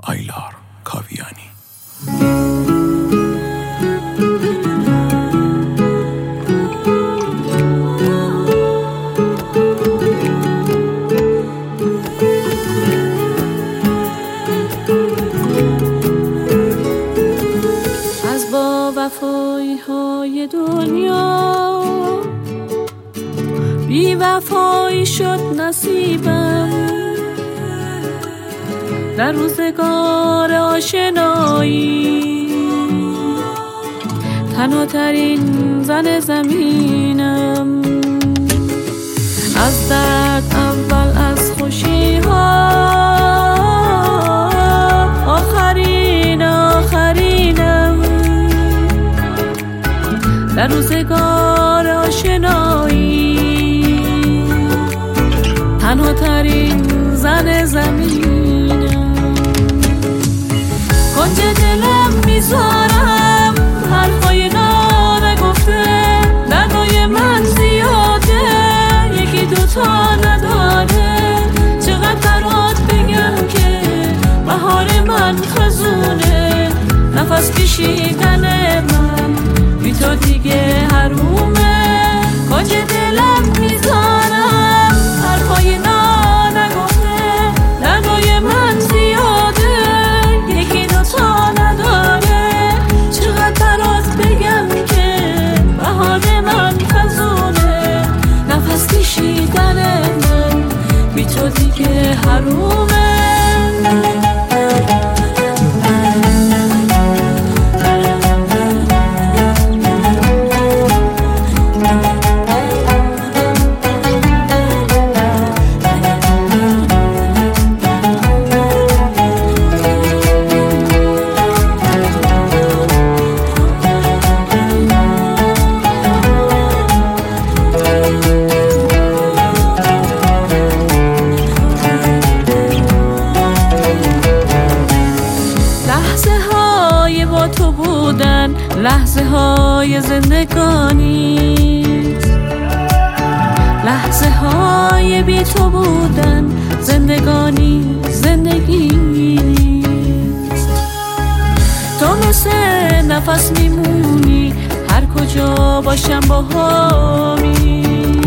آیلار کاویانی. از با وفایی های دنیا بی وفایی شد نصیبم، در روزگار آشنایی تنها ترین زن زمینم. از درد اول، از خوشی ها آخرینم، در روزگار آشنایی تنها ترین زن زمینم. کنج دلم میذارم حرفای نگفته، دردای من زیاده یکی دوتا نداره. چقدر برات بگم که بهار من خزونه، نفس کشیدن من بی تو دیگه حرومه. کنج دلم میذارم حرفای نگفته، دردای من زیاده یکی دوتا نداره. چقدر برات بگم که بهار من خزونه، نفس کشیدن من بی تو دیگه حرومه. با تو بودن لحظه های زندگانی، لحظه های بی تو بودن زندگانی، زندگی نیست. تو مثل نفس میمونی هر کجا باشم با همی،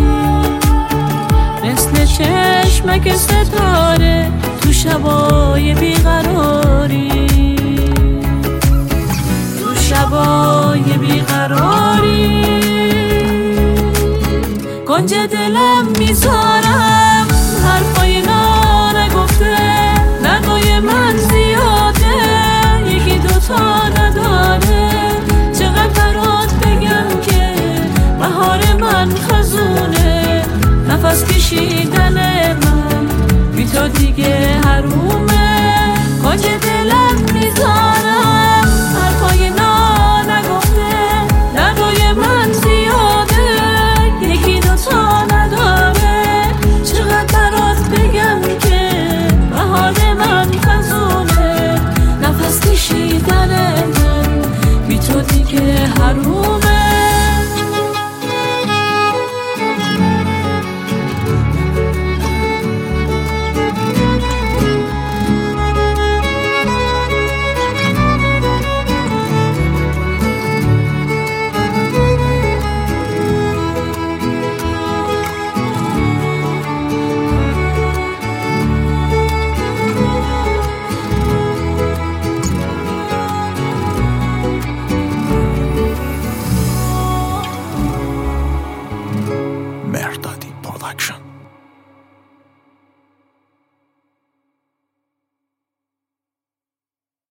مثل چشمک ستاره تو شبای بیقراری، شبای بیقراری. کنج دلم میذارم حرفای نگفته، دردای من زیاده یکی دوتا نداره. چقدر برات بگم که بهار من خزونه، نفس کشیدن من بی تو دیگه حرومه. کنج دلم میذارم حرفای نگفته، دردای من زیاده یکی دوتا نداره. چقدر برات بگم که بهار من خزونه، نفس کشیدن من بی تو دیگه حرومه. مهردادی پروداکشن.